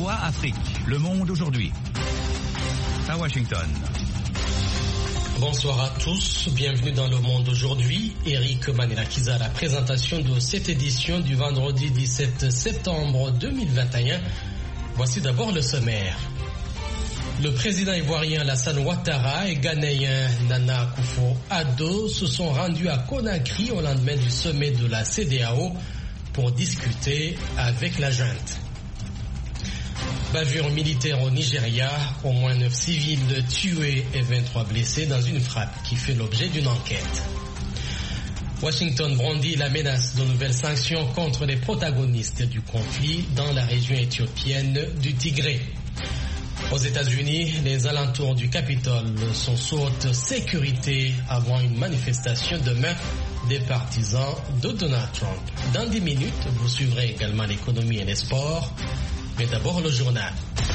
VOA Afrique, Le Monde aujourd'hui. À Washington. Bonsoir à tous, bienvenue dans Le Monde aujourd'hui. Eric Manelakiza à la présentation de cette édition du vendredi 17 septembre 2021. Voici d'abord le sommaire. Le président ivoirien Alassane Ouattara et ghanéen Nana Akufo-Addo se sont rendus à Conakry au lendemain du sommet de la CEDEAO pour discuter avec la junte. Bavure militaire au Nigeria, au moins 9 civils tués et 23 blessés dans une frappe qui fait l'objet d'une enquête. Washington brandit la menace de nouvelles sanctions contre les protagonistes du conflit dans la région éthiopienne du Tigré. Aux États-Unis, les alentours du Capitole sont sous haute sécurité avant une manifestation demain des partisans de Donald Trump. Dans 10 minutes, vous suivrez également l'économie et les sports. Mais d'abord le journal.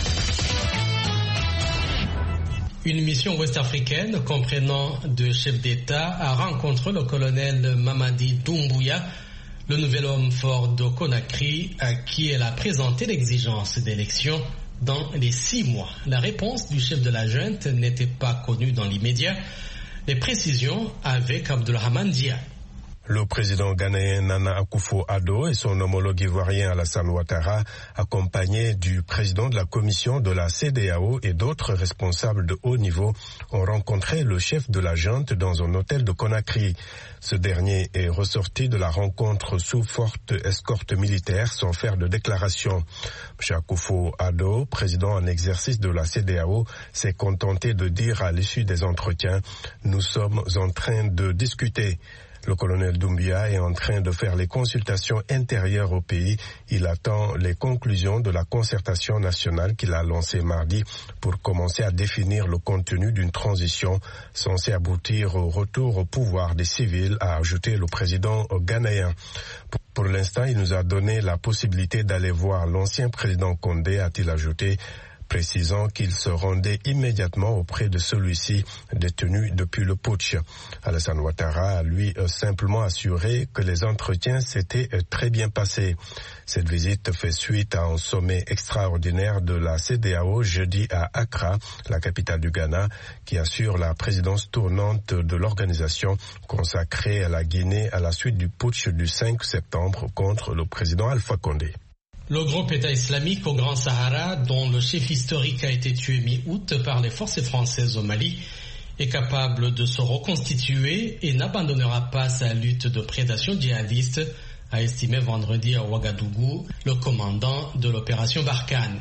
Une mission ouest-africaine comprenant 2 chefs d'État a rencontré le colonel Mamadi Doumbouya, le nouvel homme fort de Conakry, à qui elle a présenté l'exigence d'élections dans les 6 mois. La réponse du chef de la junte n'était pas connue dans l'immédiat. Les précisions avec Abdulrahman Dia. Le président ghanéen Nana Akufo-Addo et son homologue ivoirien Alassane Ouattara, accompagnés du président de la commission de la CEDEAO et d'autres responsables de haut niveau, ont rencontré le chef de la junte dans un hôtel de Conakry. Ce dernier est ressorti de la rencontre sous forte escorte militaire sans faire de déclaration. M. Akufo-Addo, président en exercice de la CEDEAO, s'est contenté de dire à l'issue des entretiens « Nous sommes en train de discuter ». Le colonel Doumbouya est en train de faire les consultations intérieures au pays. Il attend les conclusions de la concertation nationale qu'il a lancée mardi pour commencer à définir le contenu d'une transition censée aboutir au retour au pouvoir des civils, a ajouté le président ghanéen. Pour l'instant, il nous a donné la possibilité d'aller voir l'ancien président Condé, a-t-il ajouté, précisant qu'il se rendait immédiatement auprès de celui-ci détenu depuis le putsch. Alassane Ouattara a lui simplement assuré que les entretiens s'étaient très bien passés. Cette visite fait suite à un sommet extraordinaire de la CEDEAO jeudi à Accra, la capitale du Ghana, qui assure la présidence tournante de l'organisation consacrée à la Guinée à la suite du putsch du 5 septembre contre le président Alpha Condé. Le groupe État islamique au Grand Sahara, dont le chef historique a été tué mi-août par les forces françaises au Mali, est capable de se reconstituer et n'abandonnera pas sa lutte de prédation djihadiste, a estimé vendredi à Ouagadougou le commandant de l'opération Barkhane.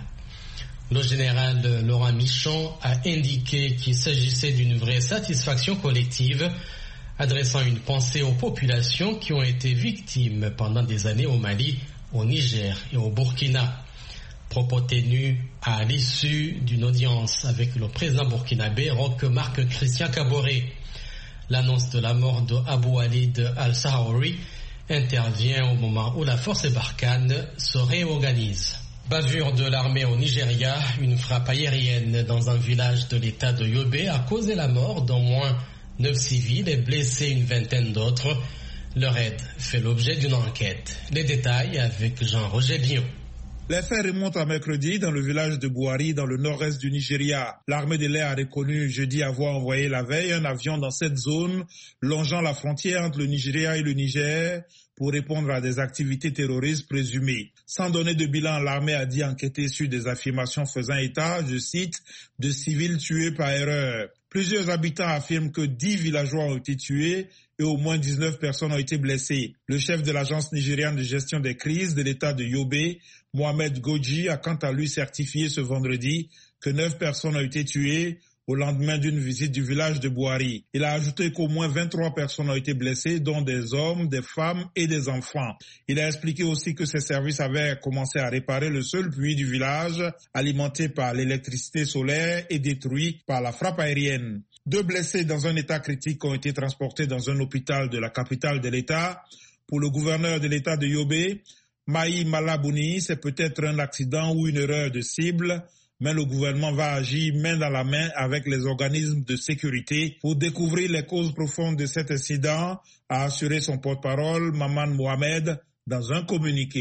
Le général Laurent Michon a indiqué qu'il s'agissait d'une vraie satisfaction collective, adressant une pensée aux populations qui ont été victimes pendant des années au Mali, au Niger et au Burkina. Propos tenus à l'issue d'une audience avec le président burkinabé Roch Marc Christian Kaboré. L'annonce de la mort de Abou Walid al-Sahaouri intervient au moment où la force Barkhane se réorganise. Bavure de l'armée au Nigeria, une frappe aérienne dans un village de l'état de Yobe a causé la mort d'au moins 9 civils et blessé une vingtaine d'autres. Le raid fait l'objet d'une enquête. Les détails avec Jean-Roger Bion. Les faits remontent à mercredi dans le village de Bouari, dans le nord-est du Nigeria. L'armée de l'air a reconnu jeudi avoir envoyé la veille un avion dans cette zone, longeant la frontière entre le Nigeria et le Niger, pour répondre à des activités terroristes présumées. Sans donner de bilan, l'armée a dit enquêter sur des affirmations faisant état, je cite, de civils tués par erreur. Plusieurs habitants affirment que 10 villageois ont été tués et au moins 19 personnes ont été blessées. Le chef de l'agence nigériane de gestion des crises de l'état de Yobe, Mohamed Goji, a quant à lui certifié ce vendredi que 9 personnes ont été tuées au lendemain d'une visite du village de Bouari. Il a ajouté qu'au moins 23 personnes ont été blessées, dont des hommes, des femmes et des enfants. Il a expliqué aussi que ses services avaient commencé à réparer le seul puits du village, alimenté par l'électricité solaire et détruit par la frappe aérienne. 2 blessés dans un état critique ont été transportés dans un hôpital de la capitale de l'État. Pour le gouverneur de l'État de Yobe, Maï Malabouni, c'est peut-être un accident ou une erreur de cible, mais le gouvernement va agir main dans la main avec les organismes de sécurité pour découvrir les causes profondes de cet incident, a assuré son porte-parole Maman Mohamed dans un communiqué.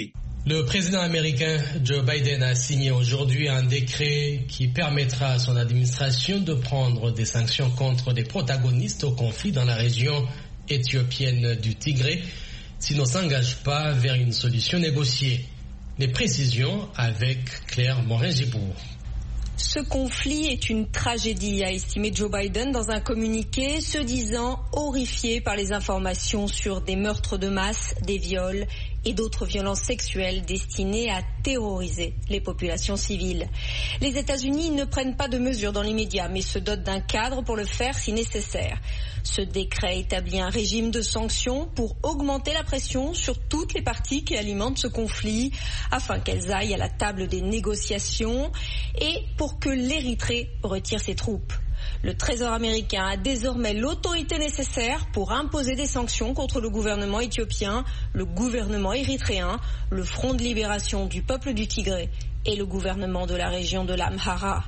Le président américain Joe Biden a signé aujourd'hui un décret qui permettra à son administration de prendre des sanctions contre les protagonistes au conflit dans la région éthiopienne du Tigré s'il ne s'engage pas vers une solution négociée. Les précisions avec Claire Morin-Gibourg. Ce conflit est une tragédie, a estimé Joe Biden dans un communiqué, se disant horrifié par les informations sur des meurtres de masse, des viols et d'autres violences sexuelles destinées à terroriser les populations civiles. Les États-Unis ne prennent pas de mesures dans l'immédiat, mais se dotent d'un cadre pour le faire si nécessaire. Ce décret établit un régime de sanctions pour augmenter la pression sur toutes les parties qui alimentent ce conflit, afin qu'elles aillent à la table des négociations et pour que l'Érythrée retire ses troupes. Le Trésor américain a désormais l'autorité nécessaire pour imposer des sanctions contre le gouvernement éthiopien, le gouvernement érythréen, le Front de libération du peuple du Tigré et le gouvernement de la région de l'Amhara.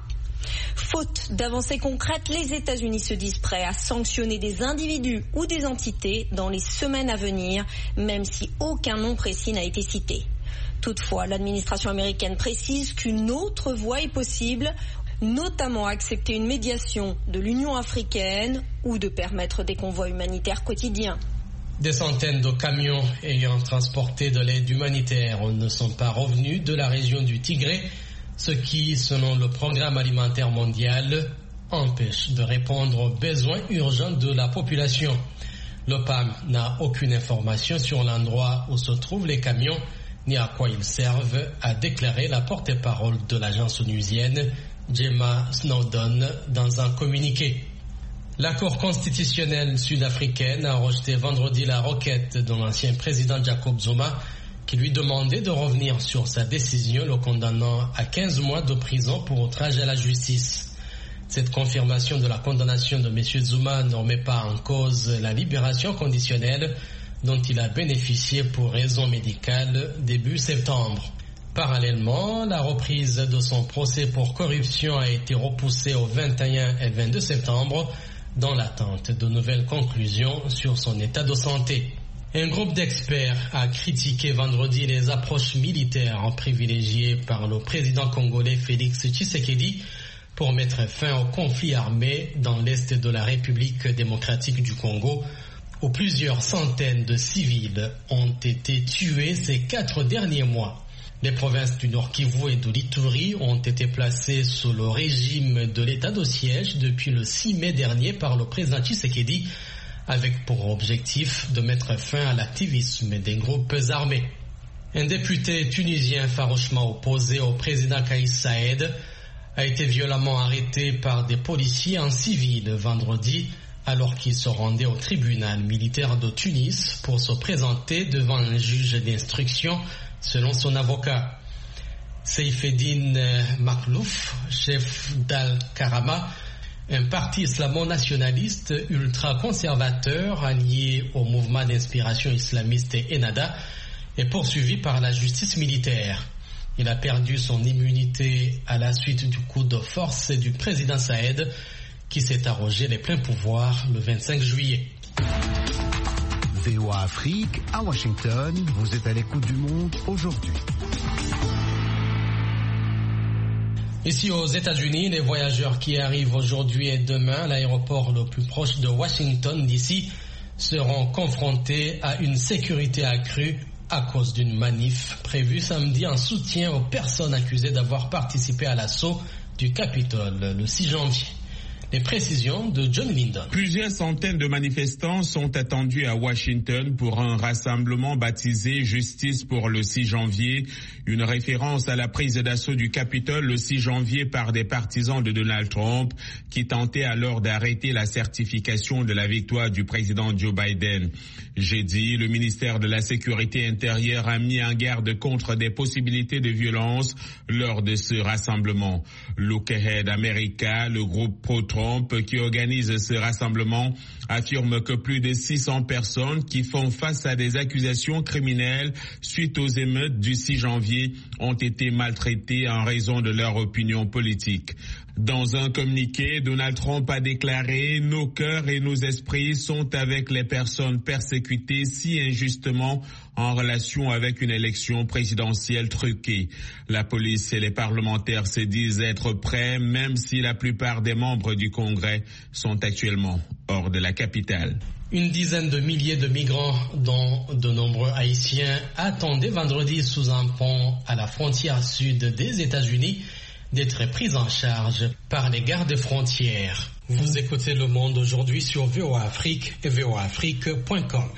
Faute d'avancées concrètes, les États-Unis se disent prêts à sanctionner des individus ou des entités dans les semaines à venir, même si aucun nom précis n'a été cité. Toutefois, l'administration américaine précise qu'une autre voie est possible, notamment accepter une médiation de l'Union africaine ou de permettre des convois humanitaires quotidiens. Des centaines de camions ayant transporté de l'aide humanitaire ne sont pas revenus de la région du Tigré, ce qui, selon le Programme alimentaire mondial, empêche de répondre aux besoins urgents de la population. Le PAM n'a aucune information sur l'endroit où se trouvent les camions ni à quoi ils servent, a déclaré la porte-parole de l'agence onusienne Gemma Snowdon dans un communiqué. La Cour constitutionnelle sud-africaine a rejeté vendredi la requête de l'ancien président Jacob Zuma qui lui demandait de revenir sur sa décision, le condamnant à 15 mois de prison pour outrage à la justice. Cette confirmation de la condamnation de M. Zuma ne remet pas en cause la libération conditionnelle dont il a bénéficié pour raison médicale début septembre. Parallèlement, la reprise de son procès pour corruption a été repoussée au 21 et 22 septembre dans l'attente de nouvelles conclusions sur son état de santé. Un groupe d'experts a critiqué vendredi les approches militaires privilégiées par le président congolais Félix Tshisekedi pour mettre fin au conflit armé dans l'est de la République démocratique du Congo, où plusieurs centaines de civils ont été tués ces 4 derniers mois. Les provinces du Nord Kivu et de l'Ituri ont été placées sous le régime de l'état de siège depuis le 6 mai dernier par le président Tshisekedi, avec pour objectif de mettre fin à l'activisme des groupes armés. Un député tunisien farouchement opposé au président Kais Saied a été violemment arrêté par des policiers en civil vendredi alors qu'il se rendait au tribunal militaire de Tunis pour se présenter devant un juge d'instruction selon son avocat. Seifeddine Maklouf, chef d'Al-Karama, un parti islamo-nationaliste ultra-conservateur allié au mouvement d'inspiration islamiste Ennahda, est poursuivi par la justice militaire. Il a perdu son immunité à la suite du coup de force du président Saïed qui s'est arrogé les pleins pouvoirs le 25 juillet. VOA Afrique, à Washington, vous êtes à l'écoute du monde aujourd'hui. Ici aux États-Unis, les voyageurs qui arrivent aujourd'hui et demain à l'aéroport le plus proche de Washington d'ici seront confrontés à une sécurité accrue à cause d'une manif prévue samedi en soutien aux personnes accusées d'avoir participé à l'assaut du Capitole le 6 janvier. Les précisions de John Linden. Plusieurs centaines de manifestants sont attendus à Washington pour un rassemblement baptisé Justice pour le 6 janvier, une référence à la prise d'assaut du Capitole le 6 janvier par des partisans de Donald Trump qui tentaient alors d'arrêter la certification de la victoire du président Joe Biden. Jeudi, le ministère de la Sécurité intérieure a mis en garde contre des possibilités de violence lors de ce rassemblement. Look Ahead America, le groupe pro-Trump qui organise ce rassemblement, affirme que plus de 600 personnes qui font face à des accusations criminelles suite aux émeutes du 6 janvier ont été maltraitées en raison de leur opinion politique. Dans un communiqué, Donald Trump a déclaré « Nos cœurs et nos esprits sont avec les personnes persécutées si injustement en relation avec une élection présidentielle truquée. La police et les parlementaires se disent être prêts, même si la plupart des membres du Congrès sont actuellement hors de la capitale. Une dizaine de milliers de migrants, dont de nombreux Haïtiens, attendaient vendredi sous un pont à la frontière sud des États-Unis d'être pris en charge par les gardes frontières. Vous écoutez Le Monde aujourd'hui sur VOA Afrique et voaafrique.com.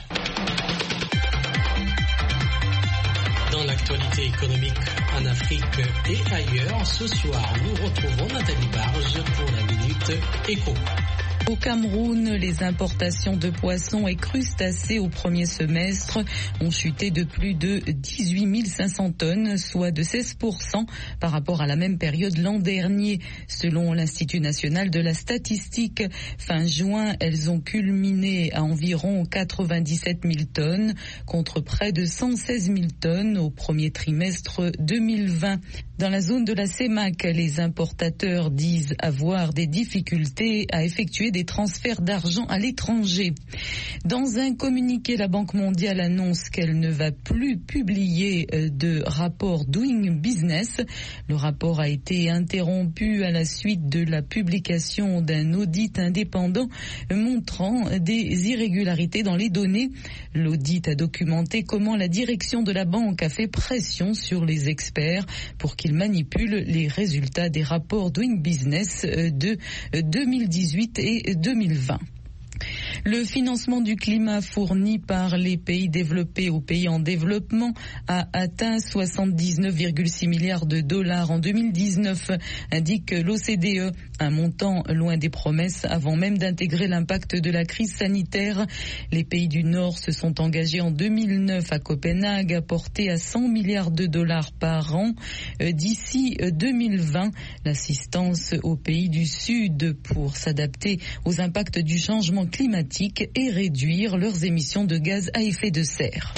Dans l'actualité économique en Afrique et ailleurs, ce soir, nous retrouvons Nathalie Barge pour la Minute Éco. Au Cameroun, les importations de poissons et crustacés au premier semestre ont chuté de plus de 18 500 tonnes, soit de 16% par rapport à la même période l'an dernier. Selon l'Institut national de la statistique, fin juin, elles ont culminé à environ 97 000 tonnes contre près de 116 000 tonnes au premier trimestre 2020. Dans la zone de la CEMAC, les importateurs disent avoir des difficultés à effectuer des transferts d'argent à l'étranger. Dans un communiqué, la Banque mondiale annonce qu'elle ne va plus publier de rapport Doing Business. Le rapport a été interrompu à la suite de la publication d'un audit indépendant montrant des irrégularités dans les données. L'audit a documenté comment la direction de la banque a fait pression sur les experts pour qu'ils manipulent les résultats des rapports Doing Business de 2018 et 2020. Le financement du climat fourni par les pays développés aux pays en développement a atteint 79,6 milliards de dollars en 2019, indique l'OCDE, un montant loin des promesses avant même d'intégrer l'impact de la crise sanitaire. Les pays du Nord se sont engagés en 2009 à Copenhague à porter à 100 milliards de dollars par an d'ici 2020. L'assistance aux pays du Sud pour s'adapter aux impacts du changement climatique et réduire leurs émissions de gaz à effet de serre.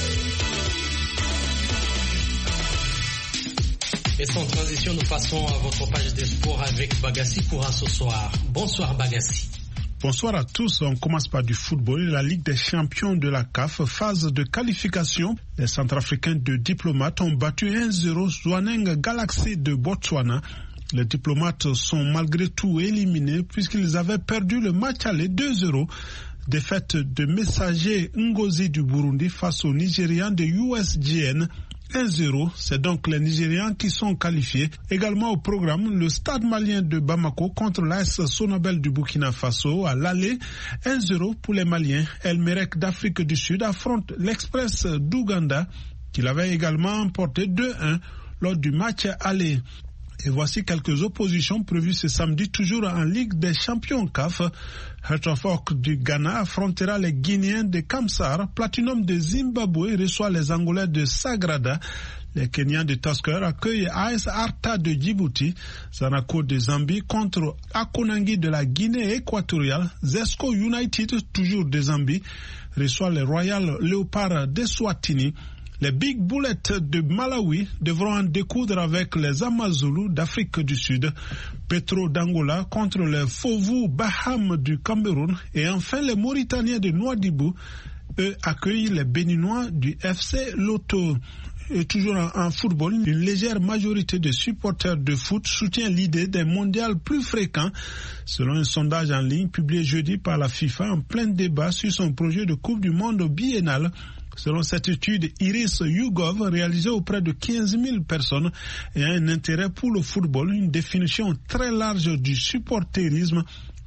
Et sans transition, nous passons à votre page des sports avec Bagassi Koura ce soir. Bonsoir Bagassi. Bonsoir à tous. On commence par du football. La Ligue des champions de la CAF, phase de qualification. Les Centrafricains de Diplomates ont battu 1-0 Zwaneng Galaxy de Botswana. Les Diplomates sont malgré tout éliminés puisqu'ils avaient perdu le match aller 2-0. Défaite de Messager Ngozi du Burundi face aux Nigérians de USGN 1-0. C'est donc les Nigérians qui sont qualifiés. Également au programme, le Stade malien de Bamako contre l'AS Sonabel du Burkina Faso à l'aller 1-0 pour les Maliens. El Merreikh d'Afrique du Sud affronte l'Express d'Ouganda qu'il avait également emporté 2-1 lors du match aller. Et voici quelques oppositions prévues ce samedi, toujours en Ligue des champions CAF. Hertford du Ghana affrontera les Guinéens de Kamsar. Platinum de Zimbabwe reçoit les Angolais de Sagrada. Les Kenyans de Tusker accueillent AS Arta de Djibouti. Zanaco de Zambie contre Akonangi de la Guinée équatoriale. Zesco United, toujours de Zambie, reçoit les Royal Leopards de Swatini. Les Big Bullets de Malawi devront en découdre avec les Amazulu d'Afrique du Sud. Petro d'Angola contre les Fovu Baham du Cameroun. Et enfin les Mauritaniens de Nouadhibou, eux, accueillent les Béninois du FC Loto. Et toujours en football, une légère majorité de supporters de foot soutient l'idée d'un mondial plus fréquent, selon un sondage en ligne publié jeudi par la FIFA en plein débat sur son projet de Coupe du Monde biennale. Selon cette étude, Iris YouGov, réalisée auprès de 15 000 personnes, ayant un intérêt pour le football, une définition très large du supporterisme.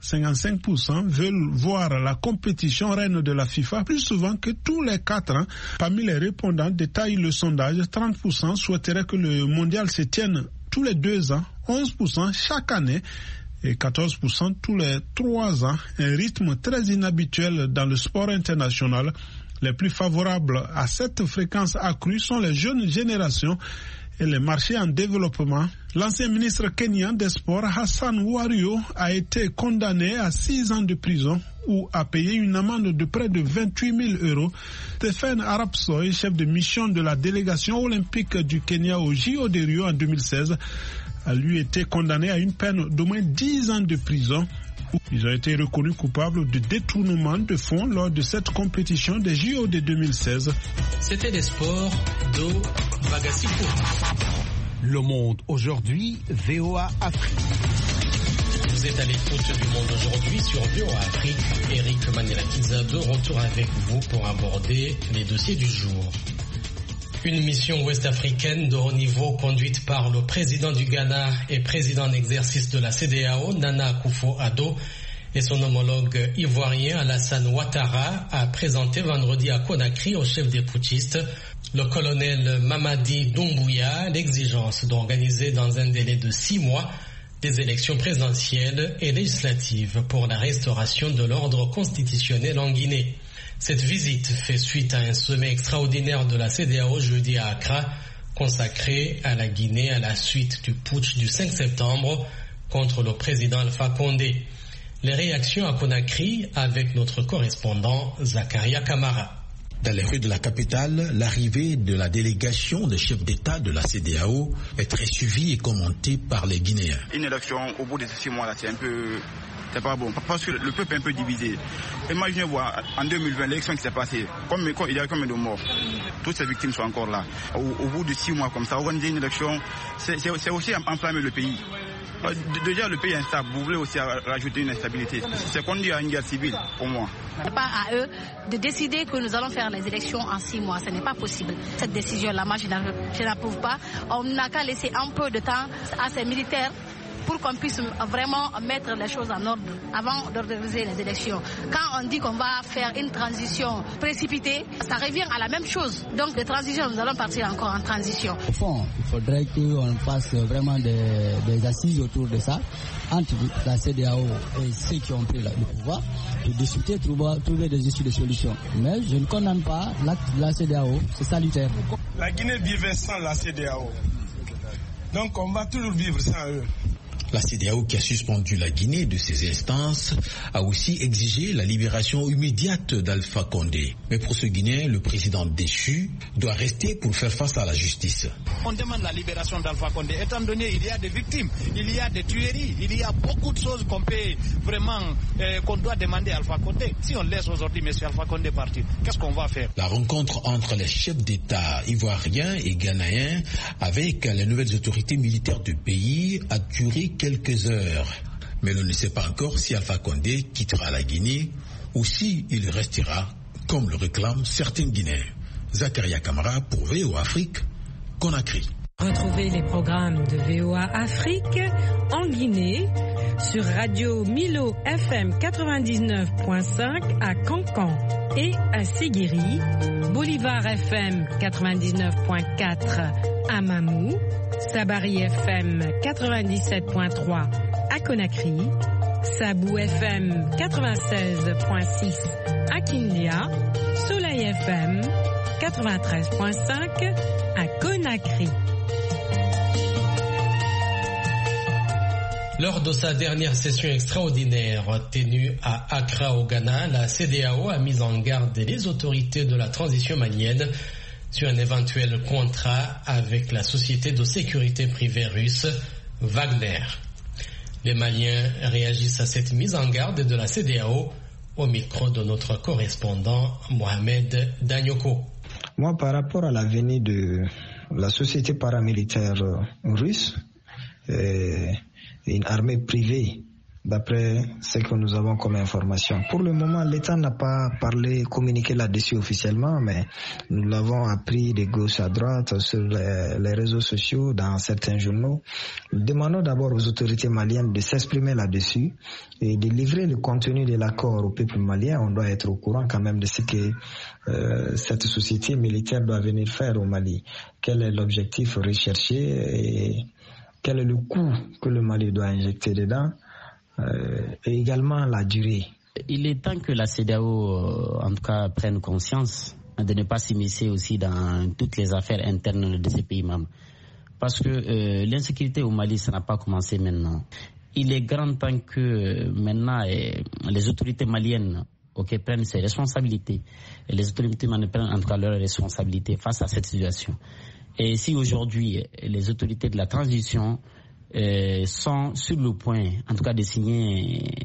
55% veulent voir la compétition reine de la FIFA plus souvent que tous les 4 ans. Parmi les répondants, détaille le sondage, 30% souhaiteraient que le mondial se tienne tous les 2 ans, 11% chaque année et 14% tous les 3 ans. Un rythme très inhabituel dans le sport international. Les plus favorables à cette fréquence accrue sont les jeunes générations et les marchés en développement. L'ancien ministre kenyan des Sports, Hassan Wario, a été condamné à 6 ans de prison ou à payer une amende de près de 28 000 €. Stephen Arap-Soy, chef de mission de la délégation olympique du Kenya au JO de Rio en 2016, a lui été condamné à une peine d'au moins 10 ans de prison. Ils ont été reconnus coupables de détournement de fonds lors de cette compétition des JO de 2016. C'était les sports de Bagasipo. Le Monde aujourd'hui, VOA Afrique. Vous êtes à l'écoute du Monde aujourd'hui sur VOA Afrique. Eric Manelakiza de retour avec vous pour aborder les dossiers du jour. Une mission ouest-africaine de haut niveau conduite par le président du Ghana et président en exercice de la CEDEAO, Nana Akufo-Addo, et son homologue ivoirien Alassane Ouattara a présenté vendredi à Conakry au chef des putschistes, le colonel Mamadi Doumbouya, l'exigence d'organiser dans un délai de 6 mois des élections présidentielles et législatives pour la restauration de l'ordre constitutionnel en Guinée. Cette visite fait suite à un sommet extraordinaire de la CEDEAO jeudi à Accra, consacré à la Guinée à la suite du putsch du 5 septembre contre le président Alpha Condé. Les réactions à Conakry avec notre correspondant Zakaria Kamara. Dans les rues de la capitale, l'arrivée de la délégation des chefs d'État de la CEDEAO est très suivie et commentée par les Guinéens. Une élection au bout de 6 mois, là, c'est pas bon, parce que le peuple est un peu divisé. Imaginez-vous, en 2020, l'élection qui s'est passée, il y a combien de morts? Toutes ces victimes sont encore là. Au bout de 6 mois comme ça, organiser une élection, c'est aussi enflammer le pays. Déjà, le pays est instable. Vous voulez aussi rajouter une instabilité. C'est conduit à une guerre civile, pour moi. Ce n'est pas à eux de décider que nous allons faire les élections en 6 mois. Ce n'est pas possible. Cette décision-là, moi, je n'approuve pas. On n'a qu'à laisser un peu de temps à ces militaires pour qu'on puisse vraiment mettre les choses en ordre avant d'organiser les élections. Quand on dit qu'on va faire une transition précipitée, ça revient à la même chose. Donc, de transition, nous allons partir encore en transition. Au fond, il faudrait qu'on fasse vraiment des assises autour de ça, entre la CEDEAO et ceux qui ont pris le pouvoir, de discuter, trouver des issues de solutions. Mais je ne condamne pas l'acte de la CEDEAO, c'est salutaire. La Guinée vivait sans la CEDEAO. Donc, on va toujours vivre sans eux. La CEDEAO, qui a suspendu la Guinée de ses instances, a aussi exigé la libération immédiate d'Alpha Condé. Mais pour ce Guinéen, le président déchu doit rester pour faire face à la justice. On demande la libération d'Alpha Condé, étant donné qu'il y a des victimes, il y a des tueries, il y a beaucoup de choses qu'on peut vraiment, qu'on doit demander à Alpha Condé. Si on laisse aujourd'hui M. Alpha Condé partir, qu'est-ce qu'on va faire? La rencontre entre les chefs d'État ivoiriens et ghanéens avec les nouvelles autorités militaires du pays a duré quelques heures. Mais l'on ne sait pas encore si Alpha Condé quittera la Guinée ou si il restera, comme le réclament certains Guinéens. Zakaria Kamara pour VOA Afrique, Conakry. Retrouvez les programmes de VOA Afrique en Guinée sur Radio Milo FM 99.5 à Cancan et à Séguéri, Bolivar FM 99.4 à Mamou, Sabari FM 97.3 à Conakry, Sabou FM 96.6 à Kindia, Soleil FM 93.5 à Conakry. Lors de sa dernière session extraordinaire tenue à Accra au Ghana, la CEDEAO a mis en garde les autorités de la transition malienne sur un éventuel contrat avec la société de sécurité privée russe Wagner. Les Maliens réagissent à cette mise en garde de la CEDEAO au micro de notre correspondant Mohamed Danyoko. Moi, par rapport à la venue de la société paramilitaire russe, une armée privée, d'après ce que nous avons comme information. Pour le moment, l'État n'a pas communiqué là-dessus officiellement, mais nous l'avons appris de gauche à droite sur les réseaux sociaux, dans certains journaux. Nous demandons d'abord aux autorités maliennes de s'exprimer là-dessus et de livrer le contenu de l'accord au peuple malien. On doit être au courant quand même de ce que cette société militaire doit venir faire au Mali. Quel est l'objectif recherché et quel est le coût que le Mali doit injecter dedans, et également la durée. Il est temps que la CEDEAO, en tout cas, prenne conscience de ne pas s'immiscer aussi dans toutes les affaires internes de ces pays membres. Parce que l'insécurité au Mali, ça n'a pas commencé maintenant. Il est grand temps que maintenant les autorités maliennes prennent ses responsabilités. Et les autorités maliennes prennent en tout cas leurs responsabilités face à cette situation. Et si aujourd'hui les autorités de la transition sont sur le point, en tout cas, de signer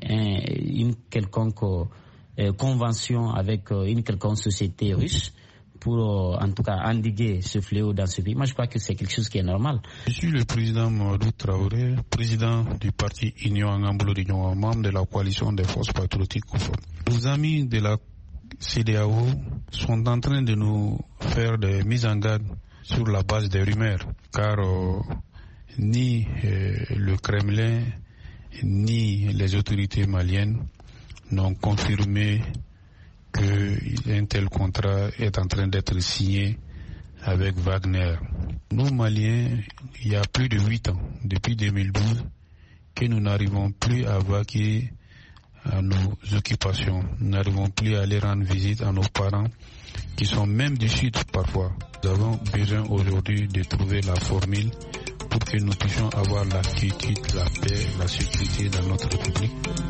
une quelconque convention avec une quelconque société russe pour en tout cas endiguer ce fléau dans ce pays. Moi, je crois que c'est quelque chose qui est normal. Je suis le président Mamadou Traoré, président du parti Union Angambolo d'Union, membre de la coalition des forces patriotiques. Nos amis de la CEDEAO sont en train de nous faire des mises en garde sur la base des rumeurs, car ni le Kremlin ni les autorités maliennes n'ont confirmé qu'un tel contrat est en train d'être signé avec Wagner. Nous, Maliens, il y a plus de 8 ans, depuis 2012, que nous n'arrivons plus à vaquer à nos occupations. Nous n'arrivons plus à aller rendre visite à nos parents, qui sont même du Sud parfois. Nous avons besoin aujourd'hui de trouver la formule pour que nous puissions avoir la quiétude, la paix, la sécurité dans notre République.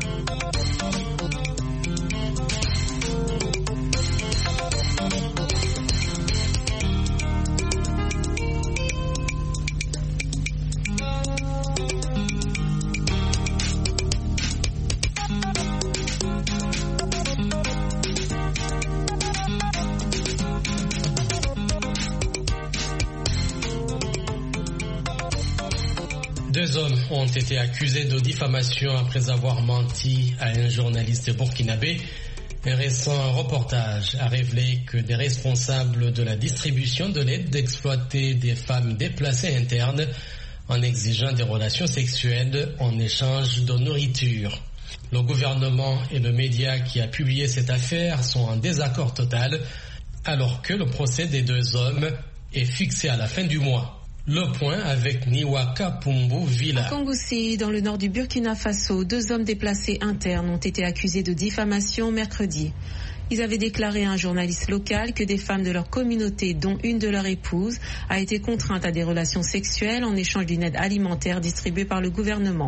Deux hommes ont été accusés de diffamation après avoir menti à un journaliste burkinabé. Un récent reportage a révélé que des responsables de la distribution de l'aide exploitaient des femmes déplacées internes en exigeant des relations sexuelles en échange de nourriture. Le gouvernement et le média qui a publié cette affaire sont en désaccord total, alors que le procès des deux hommes est fixé à la fin du mois. Le point avec Niwaka Pumbu Villa. À Kongoussi, dans le nord du Burkina Faso, 2 hommes déplacés internes ont été accusés de diffamation mercredi. Ils avaient déclaré à un journaliste local que des femmes de leur communauté, dont une de leurs épouses, a été contrainte à des relations sexuelles en échange d'une aide alimentaire distribuée par le gouvernement.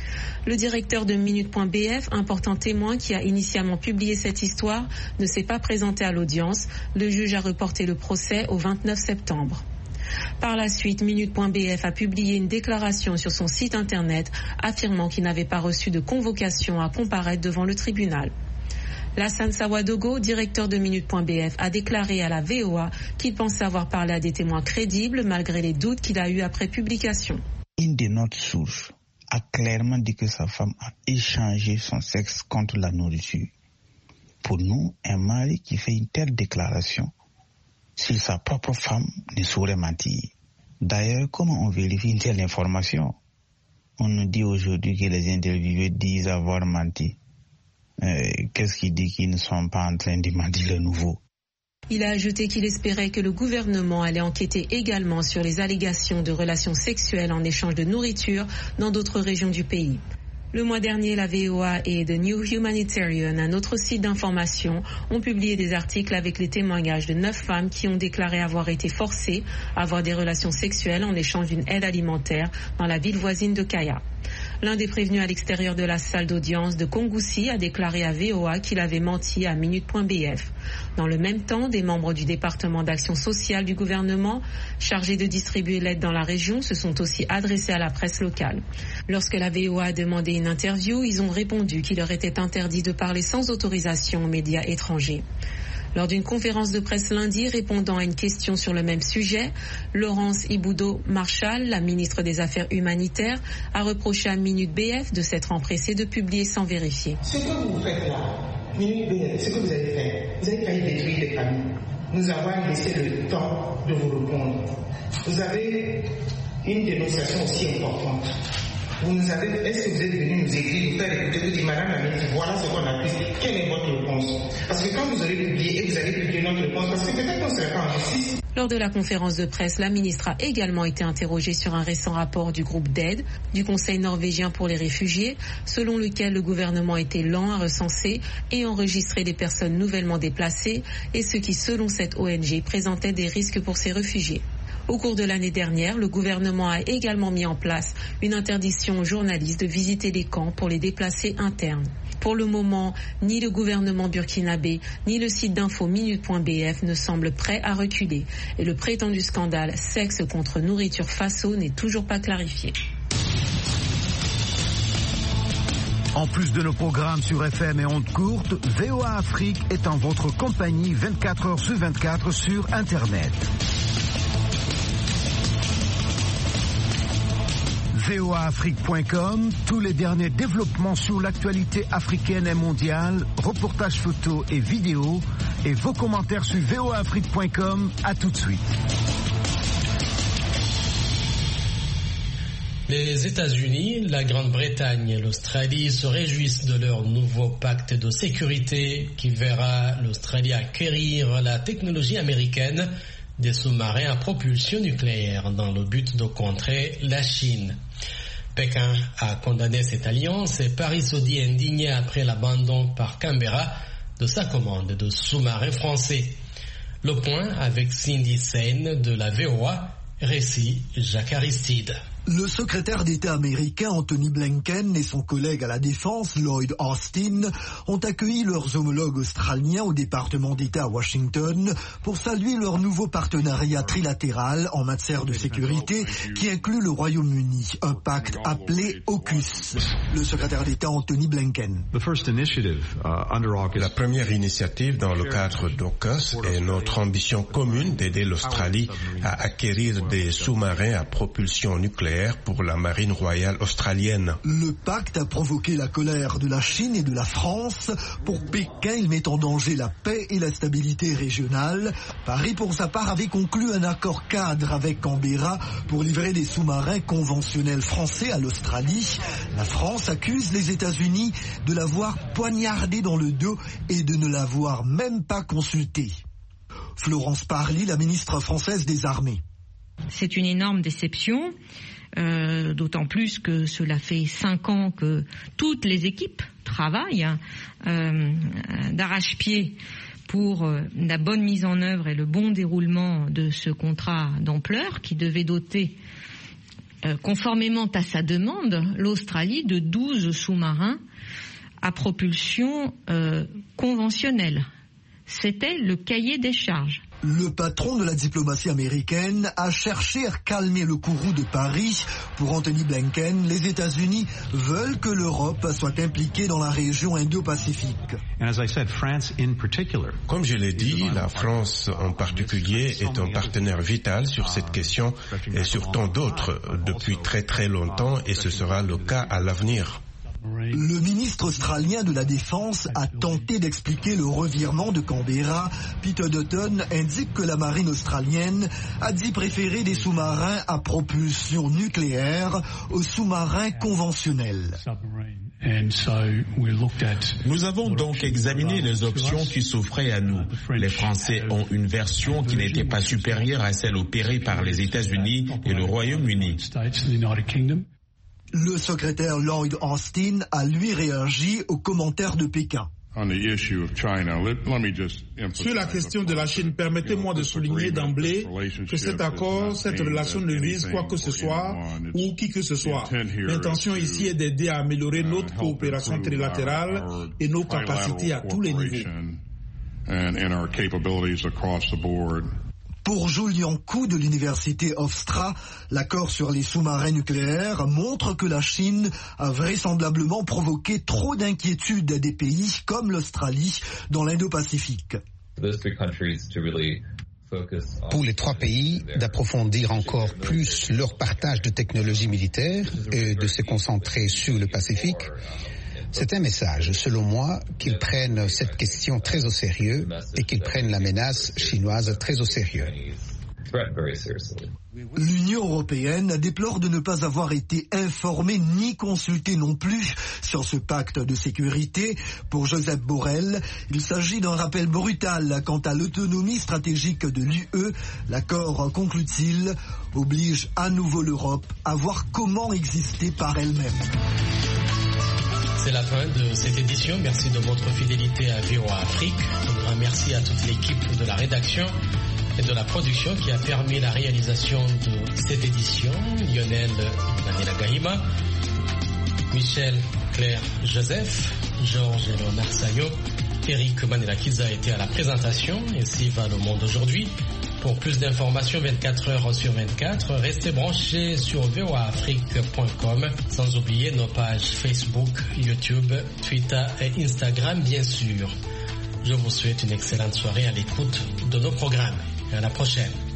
Le directeur de Minute.bf, important témoin qui a initialement publié cette histoire, ne s'est pas présenté à l'audience. Le juge a reporté le procès au 29 septembre. Par la suite, Minute.bf a publié une déclaration sur son site internet affirmant qu'il n'avait pas reçu de convocation à comparaître devant le tribunal. Lassane Sawadogo, directeur de Minute.bf, a déclaré à la VOA qu'il pensait avoir parlé à des témoins crédibles malgré les doutes qu'il a eus après publication. Une de notre source a clairement dit que sa femme a échangé son sexe contre la nourriture. Pour nous, un mari qui fait une telle déclaration si sa propre femme ne saurait mentir. D'ailleurs, comment on vérifie une telle information? On nous dit aujourd'hui que les interviewés disent avoir menti. Qu'est-ce qui dit qu'ils ne sont pas en train de mentir de nouveau? Il a ajouté qu'il espérait que le gouvernement allait enquêter également sur les allégations de relations sexuelles en échange de nourriture dans d'autres régions du pays. Le mois dernier, la VOA et The New Humanitarian, un autre site d'information, ont publié des articles avec les témoignages de 9 femmes qui ont déclaré avoir été forcées à avoir des relations sexuelles en échange d'une aide alimentaire dans la ville voisine de Kaya. L'un des prévenus à l'extérieur de la salle d'audience de Kongoussi a déclaré à VOA qu'il avait menti à Minute.bf. Dans le même temps, des membres du département d'action sociale du gouvernement, chargés de distribuer l'aide dans la région, se sont aussi adressés à la presse locale. Lorsque la VOA a demandé une interview, ils ont répondu qu'il leur était interdit de parler sans autorisation aux médias étrangers. Lors d'une conférence de presse lundi répondant à une question sur le même sujet, Laurence Iboudo Marshall, la ministre des Affaires humanitaires, a reproché à Minute BF de s'être empressée de publier sans vérifier. Ce que vous faites là, Minute BF, ce que vous avez failli détruire des familles. Nous avons laissé le temps de vous répondre. Vous avez une dénonciation aussi importante. Est-ce que vous êtes venu nous écrire, nous faire écouter, vous dire, Madame la ministre, voilà ce qu'on a pris, quelle est votre réponse? Parce que quand vous aurez publié et vous allez publier notre réponse, parce que peut-être qu'on ne serait pas en justice. Lors de la conférence de presse, la ministre a également été interrogée sur un récent rapport du groupe d'aide du Conseil norvégien pour les réfugiés, selon lequel le gouvernement était lent à recenser et enregistrer les personnes nouvellement déplacées et ce qui, selon cette ONG, présentait des risques pour ces réfugiés. Au cours de l'année dernière, le gouvernement a également mis en place une interdiction aux journalistes de visiter les camps pour les déplacés internes. Pour le moment, ni le gouvernement burkinabé, ni le site d'info Minute.bf ne semblent prêts à reculer. Et le prétendu scandale sexe contre nourriture Faso n'est toujours pas clarifié. En plus de nos programmes sur FM et ondes courtes, VOA Afrique est en votre compagnie 24 heures sur 24 sur Internet. voaafrique.com, tous les derniers développements sur l'actualité africaine et mondiale, reportages photos et vidéos, et vos commentaires sur voaafrique.com. À tout de suite. Les États-Unis, la Grande-Bretagne et l'Australie se réjouissent de leur nouveau pacte de sécurité qui verra l'Australie acquérir la technologie américaine des sous-marins à propulsion nucléaire dans le but de contrer la Chine. Pékin a condamné cette alliance et Paris se dit indigné après l'abandon par Canberra de sa commande de sous-marins français. Le point avec Cindy Saine de la VOA, récit Jacques Aristide. Le secrétaire d'État américain Anthony Blinken et son collègue à la Défense Lloyd Austin ont accueilli leurs homologues australiens au département d'État à Washington pour saluer leur nouveau partenariat trilatéral en matière de sécurité qui inclut le Royaume-Uni, un pacte appelé AUKUS. Le secrétaire d'État Anthony Blinken. La première initiative dans le cadre d'AUKUS est notre ambition commune d'aider l'Australie à acquérir des sous-marins à propulsion nucléaire pour la marine royale australienne. Le pacte a provoqué la colère de la Chine et de la France. Pour Pékin, il met en danger la paix et la stabilité régionale. Paris, pour sa part, avait conclu un accord cadre avec Canberra pour livrer des sous-marins conventionnels français à l'Australie. La France accuse les États-Unis de l'avoir poignardé dans le dos et de ne l'avoir même pas consulté. Florence Parly, la ministre française des Armées. C'est une énorme déception. D'autant plus que cela fait 5 ans que toutes les équipes travaillent d'arrache-pied pour la bonne mise en œuvre et le bon déroulement de ce contrat d'ampleur qui devait doter, conformément à sa demande, l'Australie de 12 sous-marins à propulsion conventionnelle. C'était le cahier des charges. Le patron de la diplomatie américaine a cherché à calmer le courroux de Paris. Pour Anthony Blinken, les États-Unis veulent que l'Europe soit impliquée dans la région Indo-Pacifique. Comme je l'ai dit, la France en particulier est un partenaire vital sur cette question et sur tant d'autres depuis très très longtemps et ce sera le cas à l'avenir. Le ministre australien de la Défense a tenté d'expliquer le revirement de Canberra. Peter Dutton indique que la marine australienne a dit préférer des sous-marins à propulsion nucléaire aux sous-marins conventionnels. Nous avons donc examiné les options qui s'offraient à nous. Les Français ont une version qui n'était pas supérieure à celle opérée par les États-Unis et le Royaume-Uni. Le secrétaire Lloyd Austin a lui réagi aux commentaires de Pékin. Sur la question de la Chine, permettez-moi de souligner d'emblée que cet accord, cette relation ne vise quoi que ce soit ou qui que ce soit. L'intention ici est d'aider à améliorer notre coopération trilatérale et nos capacités à tous les niveaux. Pour Julian Kou de l'université Hofstra, l'accord sur les sous-marins nucléaires montre que la Chine a vraisemblablement provoqué trop d'inquiétudes des pays comme l'Australie dans l'Indo-Pacifique. Pour les 3 pays, d'approfondir encore plus leur partage de technologies militaires et de se concentrer sur le Pacifique. C'est un message, selon moi, qu'ils prennent cette question très au sérieux et qu'ils prennent la menace chinoise très au sérieux. L'Union européenne déplore de ne pas avoir été informée ni consultée non plus sur ce pacte de sécurité. Pour Joseph Borrell, il s'agit d'un rappel brutal quant à l'autonomie stratégique de l'UE. L'accord, conclut-il, oblige à nouveau l'Europe à voir comment exister par elle-même. C'est la fin de cette édition. Merci de votre fidélité à VOA Afrique. Un grand merci à toute l'équipe de la rédaction et de la production qui a permis la réalisation de cette édition. Lionel Daniela Gahima, Michel Claire Joseph, Georges et Leonard Sayo, Eric Manela Kiza a été à la présentation. Ainsi va le monde aujourd'hui. Pour plus d'informations 24 heures sur 24, restez branchés sur voaafrique.com, sans oublier nos pages Facebook, YouTube, Twitter et Instagram bien sûr. Je vous souhaite une excellente soirée à l'écoute de nos programmes. Et à la prochaine.